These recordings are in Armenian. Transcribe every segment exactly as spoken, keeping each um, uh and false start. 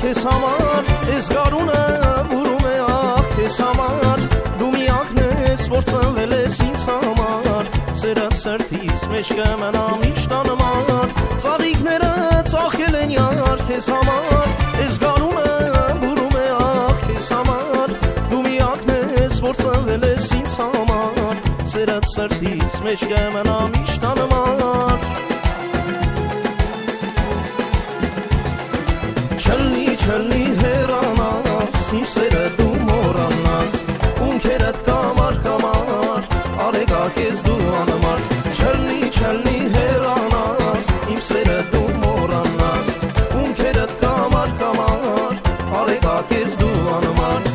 քեզ համար, ես գարունը ուրում է ախ քեզ համար, դու միակն ես, որ ծնվել ես ինձ համար, սերդ սրտիս մեջ կմնա միշտ անմար, ծաղիկները ծաղկել են յար քեզ համար, ես գարունը ուրում է ախ քեզ համար, դու միակն ես, որ ծնվել ես ինձ համար, սերդ սրտիս մեջ կմնա միշտ անմար. Չլնի, չլնի հեռանաս, իմ սերը դու մոռանաս, ունքերդ կամար կամար, արեգա քեզ դու անմար. Չլնի, չլնի հեռանաս, իմ սերը դու մոռանաս, ունքերդ կամար կամար, արեգա քեզ դու անմար.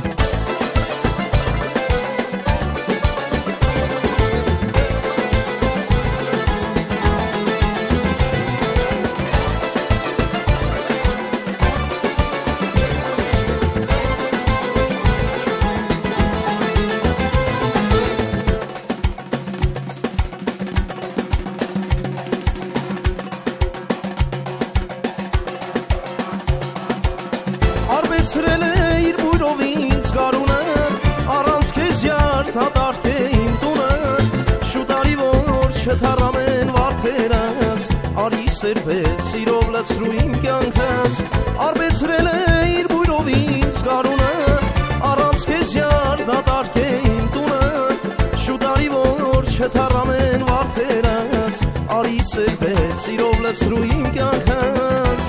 Արբեցրել է իր բույրով ինձ գարունը, առանց քեզ յար դատարկ է իմ տունը, շուտ արի որ չթառամեն վարդերս, արի սերպես սիրով լցրու իմ կյանքս. Արբեցրել է իր բույրով ինձ գարունը, առանց քեզ յար դատարկ է իմ տունը, շուտ արի որ չթառամեն վարդերս, արի սերպես սիրով լցրու իմ կյանքս.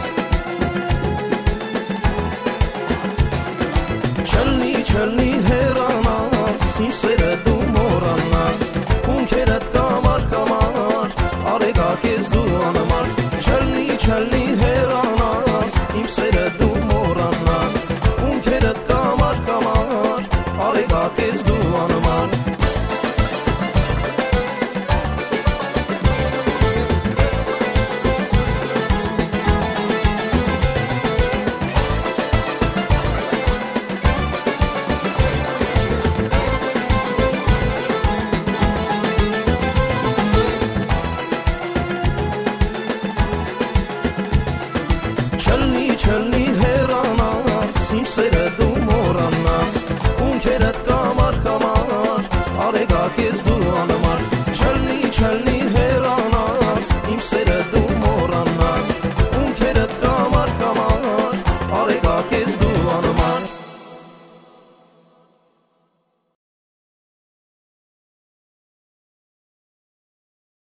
Չլնի, չլնի հեռանաս, իմ սերը դու մոռանաս, ունքերդ կամար կամար, արեգա քեզ դու անմար. Չլնի, չլնի հեռանաս, իմ սերը դու մոռանաս, ունքերդ կամար կամար, արեգա քեզ դու անմար. Չլնի, չլնի հեռանաս, իմ սերը դու մոռանաս, ունքերդ կամար կամար, արեգա քեզ դու անմար. Չլնի, չլնի հեռանաս, իմ սերը դու մոռանաս, ունքերդ կամար կամար, արեգա քեզ դու